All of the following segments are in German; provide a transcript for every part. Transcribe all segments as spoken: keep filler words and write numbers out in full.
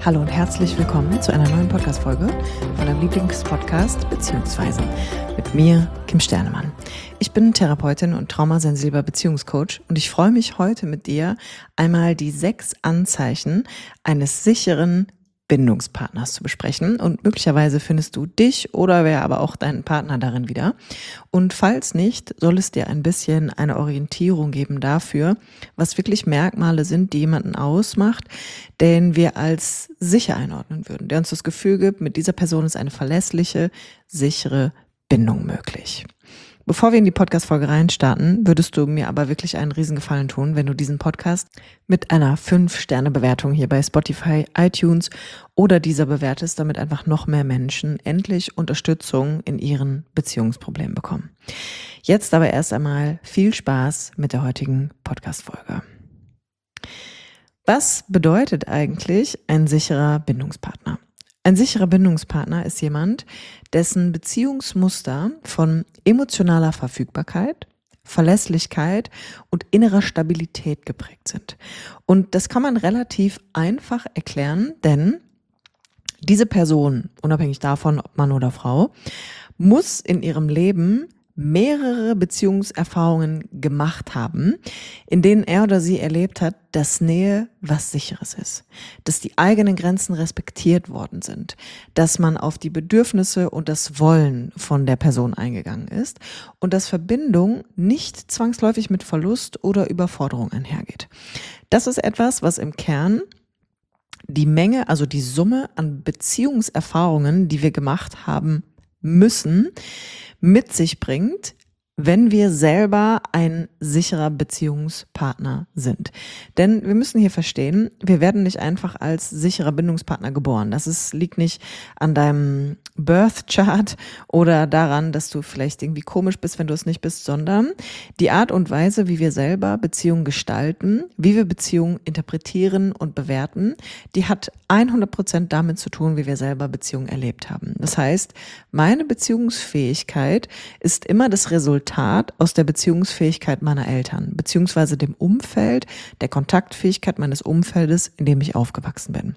Hallo und herzlich willkommen zu einer neuen Podcast-Folge von deinem Lieblingspodcast beziehungsweise mit mir, Kim Sternemann. Ich bin Therapeutin und traumasensibler Beziehungscoach und ich freue mich heute mit dir einmal die sechs Anzeichen eines sicheren Bindungspartners zu besprechen und möglicherweise findest du dich oder wer aber auch deinen Partner darin wieder. Und falls nicht, soll es dir ein bisschen eine Orientierung geben dafür, was wirklich Merkmale sind, die jemanden ausmacht, den wir als sicher einordnen würden, der uns das Gefühl gibt, mit dieser Person ist eine verlässliche, sichere Bindung möglich. Bevor wir in die Podcast-Folge reinstarten, würdest du mir aber wirklich einen Riesengefallen tun, wenn du diesen Podcast mit einer fünf Sterne Bewertung hier bei Spotify, iTunes oder dieser bewertest, damit einfach noch mehr Menschen endlich Unterstützung in ihren Beziehungsproblemen bekommen. Jetzt aber erst einmal viel Spaß mit der heutigen Podcast-Folge. Was bedeutet eigentlich ein sicherer Bindungspartner? Ein sicherer Bindungspartner ist jemand, dessen Beziehungsmuster von emotionaler Verfügbarkeit, Verlässlichkeit und innerer Stabilität geprägt sind. Und das kann man relativ einfach erklären, denn diese Person, unabhängig davon, ob Mann oder Frau, muss in ihrem Leben mehrere Beziehungserfahrungen gemacht haben, in denen er oder sie erlebt hat, dass Nähe was Sicheres ist, dass die eigenen Grenzen respektiert worden sind, dass man auf die Bedürfnisse und das Wollen von der Person eingegangen ist und dass Verbindung nicht zwangsläufig mit Verlust oder Überforderung einhergeht. Das ist etwas, was im Kern die Menge, also die Summe an Beziehungserfahrungen, die wir gemacht haben müssen, mit sich bringt, wenn wir selber ein sicherer Beziehungspartner sind. Denn wir müssen hier verstehen, wir werden nicht einfach als sicherer Bindungspartner geboren. Das ist, liegt nicht an deinem Birth Chart oder daran, dass du vielleicht irgendwie komisch bist, wenn du es nicht bist, sondern die Art und Weise, wie wir selber Beziehungen gestalten, wie wir Beziehungen interpretieren und bewerten, die hat hundert Prozent damit zu tun, wie wir selber Beziehungen erlebt haben. Das heißt, meine Beziehungsfähigkeit ist immer das Resultat aus der Beziehungsfähigkeit meiner Eltern, beziehungsweise dem Umfeld, der Kontaktfähigkeit meines Umfeldes, in dem ich aufgewachsen bin.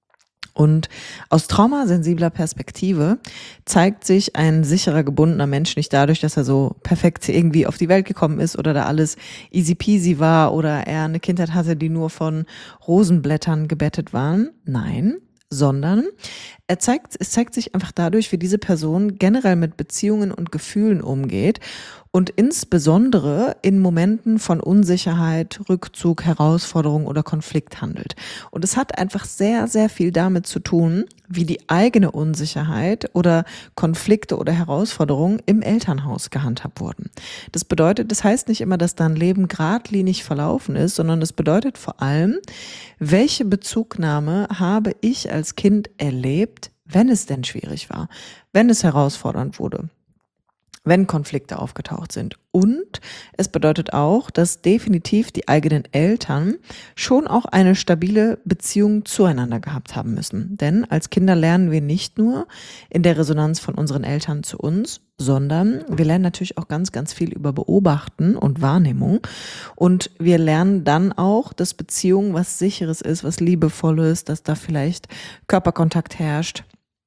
Und aus traumasensibler Perspektive zeigt sich ein sicherer, gebundener Mensch nicht dadurch, dass er so perfekt irgendwie auf die Welt gekommen ist oder da alles easy peasy war oder er eine Kindheit hatte, die nur von Rosenblättern gebettet waren. Nein, sondern er zeigt, es zeigt sich einfach dadurch, wie diese Person generell mit Beziehungen und Gefühlen umgeht und insbesondere in Momenten von Unsicherheit, Rückzug, Herausforderung oder Konflikt handelt. Und es hat einfach sehr, sehr viel damit zu tun, wie die eigene Unsicherheit oder Konflikte oder Herausforderungen im Elternhaus gehandhabt wurden. Das bedeutet, das heißt nicht immer, dass dein Leben geradlinig verlaufen ist, sondern das bedeutet vor allem, welche Bezugnahme habe ich als Kind erlebt, wenn es denn schwierig war, wenn es herausfordernd wurde, wenn Konflikte aufgetaucht sind. Und es bedeutet auch, dass definitiv die eigenen Eltern schon auch eine stabile Beziehung zueinander gehabt haben müssen. Denn als Kinder lernen wir nicht nur in der Resonanz von unseren Eltern zu uns, sondern wir lernen natürlich auch ganz, ganz viel über Beobachten und Wahrnehmung. Und wir lernen dann auch, dass Beziehung was Sicheres ist, was Liebevolles, dass da vielleicht Körperkontakt herrscht,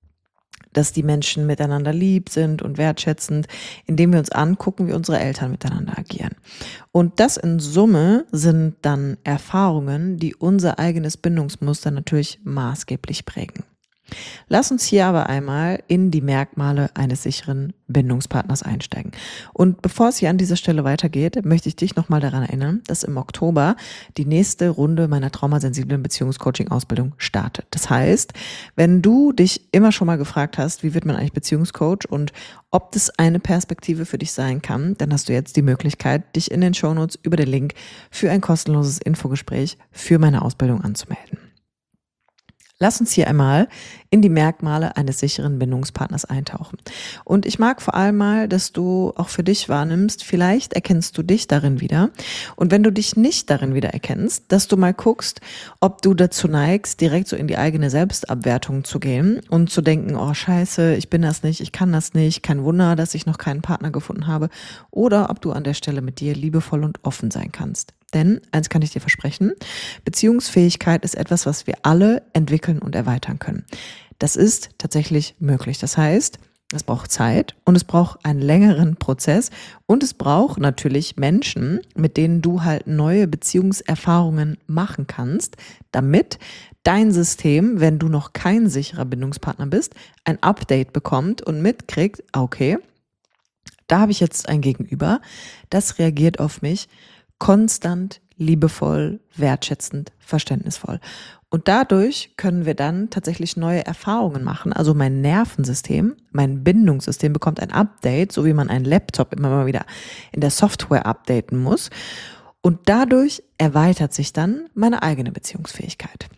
dass die Menschen miteinander lieb sind und wertschätzend, indem wir uns angucken, wie unsere Eltern miteinander agieren. Und das in Summe sind dann Erfahrungen, die unser eigenes Bindungsmuster natürlich maßgeblich prägen. Lass uns hier aber einmal in die Merkmale eines sicheren Bindungspartners einsteigen. Und bevor es hier an dieser Stelle weitergeht, möchte ich dich nochmal daran erinnern, dass im Oktober die nächste Runde meiner traumasensiblen Beziehungscoaching-Ausbildung startet. Das heißt, wenn du dich immer schon mal gefragt hast, wie wird man eigentlich Beziehungscoach und ob das eine Perspektive für dich sein kann, dann hast du jetzt die Möglichkeit, dich in den Shownotes über den Link für ein kostenloses Infogespräch für meine Ausbildung anzumelden. Lass uns hier einmal in die Merkmale eines sicheren Bindungspartners eintauchen. Und ich mag vor allem mal, dass du auch für dich wahrnimmst, vielleicht erkennst du dich darin wieder. Und wenn du dich nicht darin wieder erkennst, dass du mal guckst, ob du dazu neigst, direkt so in die eigene Selbstabwertung zu gehen und zu denken, oh scheiße, ich bin das nicht, ich kann das nicht, kein Wunder, dass ich noch keinen Partner gefunden habe. Oder ob du an der Stelle mit dir liebevoll und offen sein kannst. Denn, eins kann ich dir versprechen, Beziehungsfähigkeit ist etwas, was wir alle entwickeln und erweitern können. Das ist tatsächlich möglich. Das heißt, es braucht Zeit und es braucht einen längeren Prozess und es braucht natürlich Menschen, mit denen du halt neue Beziehungserfahrungen machen kannst, damit dein System, wenn du noch kein sicherer Bindungspartner bist, ein Update bekommt und mitkriegt, okay, da habe ich jetzt ein Gegenüber, das reagiert auf mich konstant, liebevoll, wertschätzend, verständnisvoll. Und dadurch können wir dann tatsächlich neue Erfahrungen machen. Also mein Nervensystem, mein Bindungssystem bekommt ein Update, so wie man einen Laptop immer mal wieder in der Software updaten muss. Und dadurch erweitert sich dann meine eigene Beziehungsfähigkeit.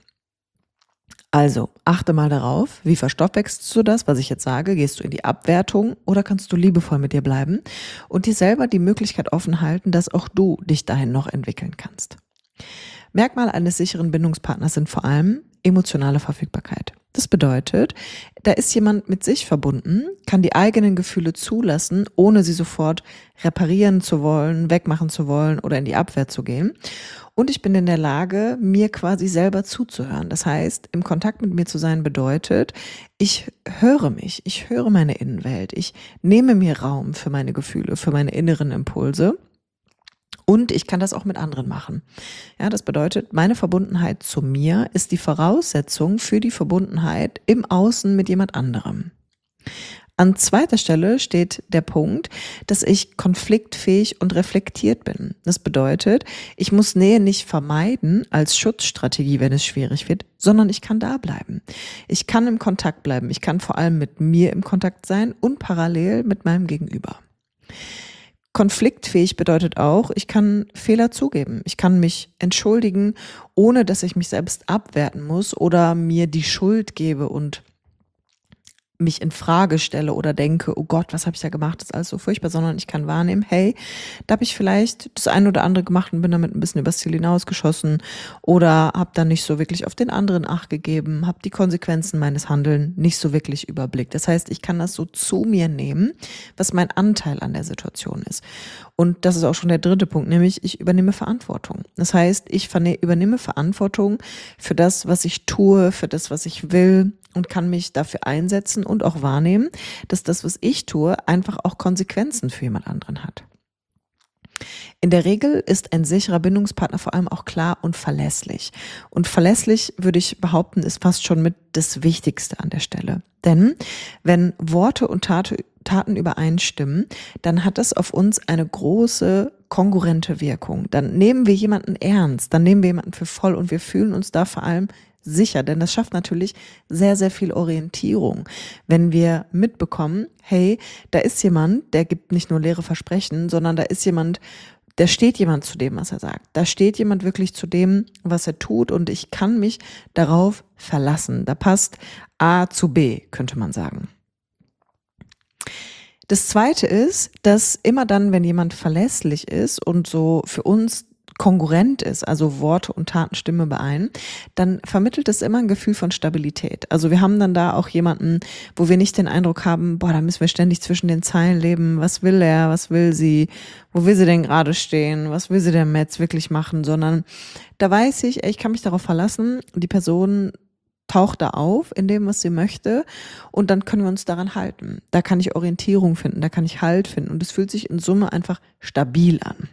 Also achte mal darauf, wie verstoffwechselst du das, was ich jetzt sage? Gehst du in die Abwertung oder kannst du liebevoll mit dir bleiben und dir selber die Möglichkeit offen halten, dass auch du dich dahin noch entwickeln kannst? Merkmal eines sicheren Bindungspartners sind vor allem emotionale Verfügbarkeit. Das bedeutet, da ist jemand mit sich verbunden, kann die eigenen Gefühle zulassen, ohne sie sofort reparieren zu wollen, wegmachen zu wollen oder in die Abwehr zu gehen. Und ich bin in der Lage, mir quasi selber zuzuhören. Das heißt, im Kontakt mit mir zu sein bedeutet, ich höre mich, ich höre meine Innenwelt, ich nehme mir Raum für meine Gefühle, für meine inneren Impulse. Und ich kann das auch mit anderen machen. Ja, das bedeutet, meine Verbundenheit zu mir ist die Voraussetzung für die Verbundenheit im Außen mit jemand anderem. An zweiter Stelle steht der Punkt, dass ich konfliktfähig und reflektiert bin. Das bedeutet, ich muss Nähe nicht vermeiden als Schutzstrategie, wenn es schwierig wird, sondern ich kann da bleiben. Ich kann im Kontakt bleiben. Ich kann vor allem mit mir im Kontakt sein und parallel mit meinem Gegenüber. Konfliktfähig bedeutet auch, ich kann Fehler zugeben. Ich kann mich entschuldigen, ohne dass ich mich selbst abwerten muss oder mir die Schuld gebe und mich in Frage stelle oder denke, oh Gott, was habe ich da gemacht, das ist alles so furchtbar, sondern ich kann wahrnehmen, hey, da habe ich vielleicht das eine oder andere gemacht und bin damit ein bisschen übers Ziel hinausgeschossen oder habe dann nicht so wirklich auf den anderen Acht gegeben, habe die Konsequenzen meines Handelns nicht so wirklich überblickt. Das heißt, ich kann das so zu mir nehmen, was mein Anteil an der Situation ist. Und das ist auch schon der dritte Punkt, nämlich ich übernehme Verantwortung. Das heißt, ich übernehme Verantwortung für das, was ich tue, für das, was ich will und kann mich dafür einsetzen und auch wahrnehmen, dass das, was ich tue, einfach auch Konsequenzen für jemand anderen hat. In der Regel ist ein sicherer Bindungspartner vor allem auch klar und verlässlich. Und verlässlich, würde ich behaupten, ist fast schon mit das Wichtigste an der Stelle. Denn wenn Worte und Tate, Taten übereinstimmen, dann hat das auf uns eine große kongruente Wirkung. Dann nehmen wir jemanden ernst, dann nehmen wir jemanden für voll und wir fühlen uns da vor allem sicher, denn das schafft natürlich sehr, sehr viel Orientierung, wenn wir mitbekommen, hey, da ist jemand, der gibt nicht nur leere Versprechen, sondern da ist jemand, da steht jemand zu dem, was er sagt. Da steht jemand wirklich zu dem, was er tut und ich kann mich darauf verlassen. Da passt A zu B, könnte man sagen. Das Zweite ist, dass immer dann, wenn jemand verlässlich ist und so für uns kongruent ist, also Worte und Taten stimmen überein, dann vermittelt es immer ein Gefühl von Stabilität. Also wir haben dann da auch jemanden, wo wir nicht den Eindruck haben, boah, da müssen wir ständig zwischen den Zeilen leben, was will er, was will sie, wo will sie denn gerade stehen, was will sie denn jetzt wirklich machen, sondern da weiß ich, ey, ich kann mich darauf verlassen, die Person taucht da auf in dem, was sie möchte und dann können wir uns daran halten. Da kann ich Orientierung finden, da kann ich Halt finden und es fühlt sich in Summe einfach stabil an.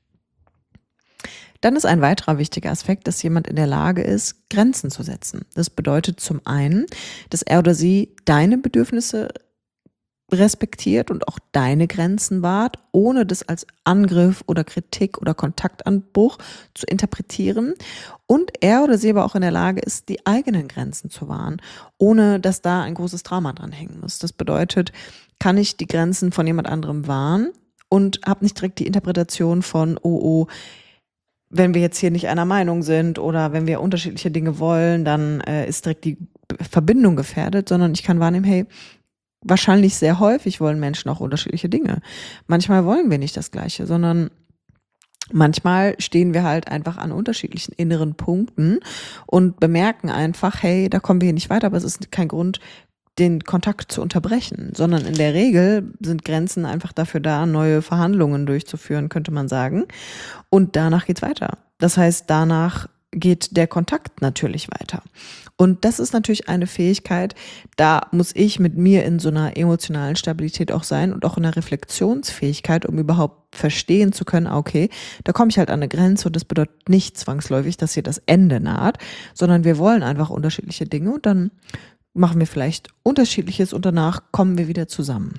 Dann ist ein weiterer wichtiger Aspekt, dass jemand in der Lage ist, Grenzen zu setzen. Das bedeutet zum einen, dass er oder sie deine Bedürfnisse respektiert und auch deine Grenzen wahrt, ohne das als Angriff oder Kritik oder Kontaktanbruch zu interpretieren. Und er oder sie aber auch in der Lage ist, die eigenen Grenzen zu wahren, ohne dass da ein großes Drama dran hängen muss. Das bedeutet, kann ich die Grenzen von jemand anderem wahren und habe nicht direkt die Interpretation von, oh, oh, wenn wir jetzt hier nicht einer Meinung sind oder wenn wir unterschiedliche Dinge wollen, dann äh, ist direkt die Verbindung gefährdet, sondern ich kann wahrnehmen, hey, wahrscheinlich sehr häufig wollen Menschen auch unterschiedliche Dinge. Manchmal wollen wir nicht das Gleiche, sondern manchmal stehen wir halt einfach an unterschiedlichen inneren Punkten und bemerken einfach, hey, da kommen wir hier nicht weiter, aber es ist kein Grund, den Kontakt zu unterbrechen, sondern in der Regel sind Grenzen einfach dafür da, neue Verhandlungen durchzuführen, könnte man sagen. Und danach geht's weiter. Das heißt, danach geht der Kontakt natürlich weiter. Und das ist natürlich eine Fähigkeit, da muss ich mit mir in so einer emotionalen Stabilität auch sein und auch in einer Reflexionsfähigkeit, um überhaupt verstehen zu können, okay, da komme ich halt an eine Grenze und das bedeutet nicht zwangsläufig, dass hier das Ende naht, sondern wir wollen einfach unterschiedliche Dinge und dann machen wir vielleicht Unterschiedliches und danach kommen wir wieder zusammen.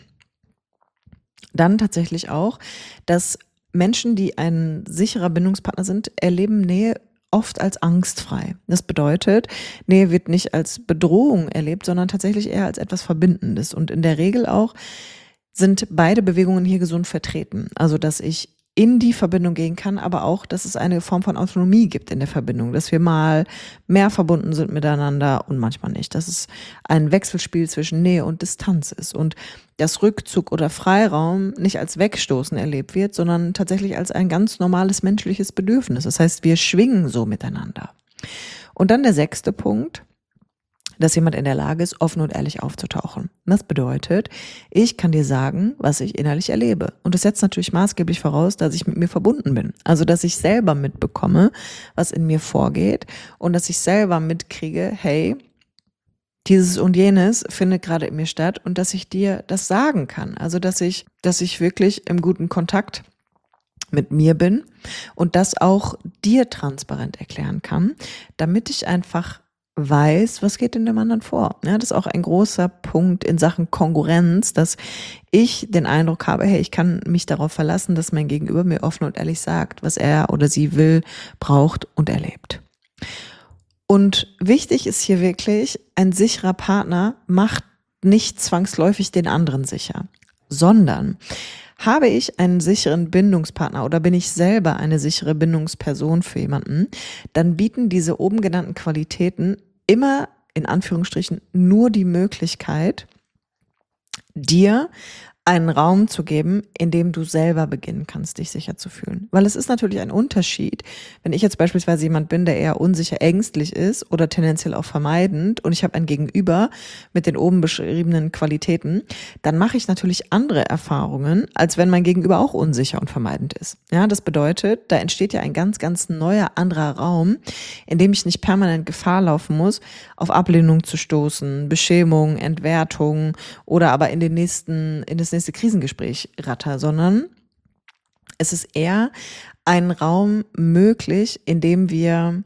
Dann tatsächlich auch, dass Menschen, die ein sicherer Bindungspartner sind, erleben Nähe oft als angstfrei. Das bedeutet, Nähe wird nicht als Bedrohung erlebt, sondern tatsächlich eher als etwas Verbindendes. Und in der Regel auch sind beide Bewegungen hier gesund vertreten. Also, dass ich in die Verbindung gehen kann, aber auch, dass es eine Form von Autonomie gibt in der Verbindung, dass wir mal mehr verbunden sind miteinander und manchmal nicht, dass es ein Wechselspiel zwischen Nähe und Distanz ist und dass Rückzug oder Freiraum nicht als Wegstoßen erlebt wird, sondern tatsächlich als ein ganz normales menschliches Bedürfnis. Das heißt, wir schwingen so miteinander. Und dann der sechste Punkt, dass jemand in der Lage ist, offen und ehrlich aufzutauchen. Das bedeutet, ich kann dir sagen, was ich innerlich erlebe. Und das setzt natürlich maßgeblich voraus, dass ich mit mir verbunden bin. Also, dass ich selber mitbekomme, was in mir vorgeht und dass ich selber mitkriege, hey, dieses und jenes findet gerade in mir statt und dass ich dir das sagen kann. Also, dass ich, dass ich wirklich im guten Kontakt mit mir bin und das auch dir transparent erklären kann, damit ich einfach weiß, was geht in dem anderen vor. Ja, das ist auch ein großer Punkt in Sachen Kongruenz, dass ich den Eindruck habe, hey, ich kann mich darauf verlassen, dass mein Gegenüber mir offen und ehrlich sagt, was er oder sie will, braucht und erlebt. Und wichtig ist hier wirklich, ein sicherer Partner macht nicht zwangsläufig den anderen sicher, sondern habe ich einen sicheren Bindungspartner oder bin ich selber eine sichere Bindungsperson für jemanden, dann bieten diese oben genannten Qualitäten immer in Anführungsstrichen nur die Möglichkeit, dir einen Raum zu geben, in dem du selber beginnen kannst, dich sicher zu fühlen. Weil es ist natürlich ein Unterschied, wenn ich jetzt beispielsweise jemand bin, der eher unsicher, ängstlich ist oder tendenziell auch vermeidend und ich habe ein Gegenüber mit den oben beschriebenen Qualitäten, dann mache ich natürlich andere Erfahrungen, als wenn mein Gegenüber auch unsicher und vermeidend ist. Ja, das bedeutet, da entsteht ja ein ganz, ganz neuer, anderer Raum, in dem ich nicht permanent Gefahr laufen muss, auf Ablehnung zu stoßen, Beschämung, Entwertung oder aber in den nächsten, in das nächste Krisengespräch ratter, sondern es ist eher ein Raum möglich, in dem wir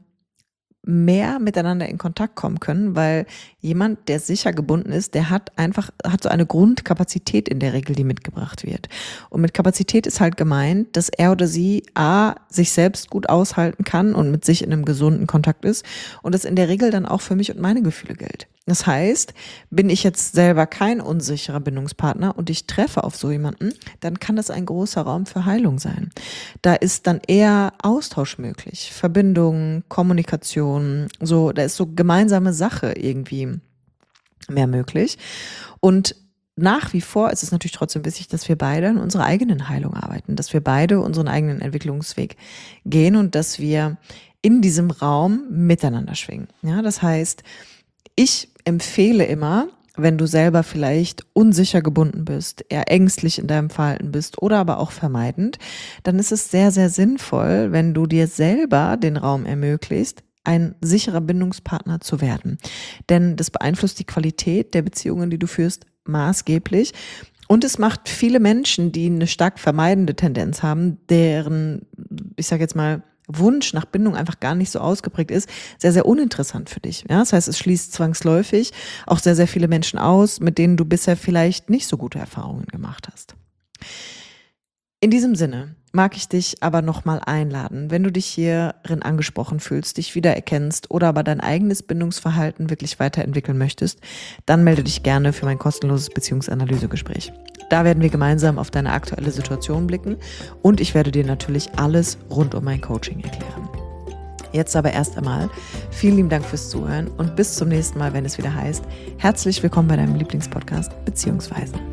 mehr miteinander in Kontakt kommen können, weil jemand, der sicher gebunden ist, der hat einfach, hat so eine Grundkapazität in der Regel, die mitgebracht wird. Und mit Kapazität ist halt gemeint, dass er oder sie A, sich selbst gut aushalten kann und mit sich in einem gesunden Kontakt ist und das in der Regel dann auch für mich und meine Gefühle gilt. Das heißt, bin ich jetzt selber kein unsicherer Bindungspartner und ich treffe auf so jemanden, dann kann das ein großer Raum für Heilung sein. Da ist dann eher Austausch möglich, Verbindung, Kommunikation, so, da ist so gemeinsame Sache irgendwie mehr möglich. Und nach wie vor ist es natürlich trotzdem wichtig, dass wir beide an unserer eigenen Heilung arbeiten, dass wir beide unseren eigenen Entwicklungsweg gehen und dass wir in diesem Raum miteinander schwingen. Ja, das heißt, ich empfehle immer, wenn du selber vielleicht unsicher gebunden bist, eher ängstlich in deinem Verhalten bist oder aber auch vermeidend, dann ist es sehr, sehr sinnvoll, wenn du dir selber den Raum ermöglicht, ein sicherer Bindungspartner zu werden. Denn das beeinflusst die Qualität der Beziehungen, die du führst, maßgeblich. Und es macht viele Menschen, die eine stark vermeidende Tendenz haben, deren, ich sage jetzt mal, Wunsch nach Bindung einfach gar nicht so ausgeprägt ist, sehr, sehr uninteressant für dich. Ja, das heißt, es schließt zwangsläufig auch sehr, sehr viele Menschen aus, mit denen du bisher vielleicht nicht so gute Erfahrungen gemacht hast. In diesem Sinne mag ich dich aber nochmal einladen, wenn du dich hierin angesprochen fühlst, dich wiedererkennst oder aber dein eigenes Bindungsverhalten wirklich weiterentwickeln möchtest, dann melde dich gerne für mein kostenloses Beziehungsanalysegespräch. Da werden wir gemeinsam auf deine aktuelle Situation blicken und ich werde dir natürlich alles rund um mein Coaching erklären. Jetzt aber erst einmal vielen lieben Dank fürs Zuhören und bis zum nächsten Mal, wenn es wieder heißt, herzlich willkommen bei deinem Lieblingspodcast Beziehungsweisen.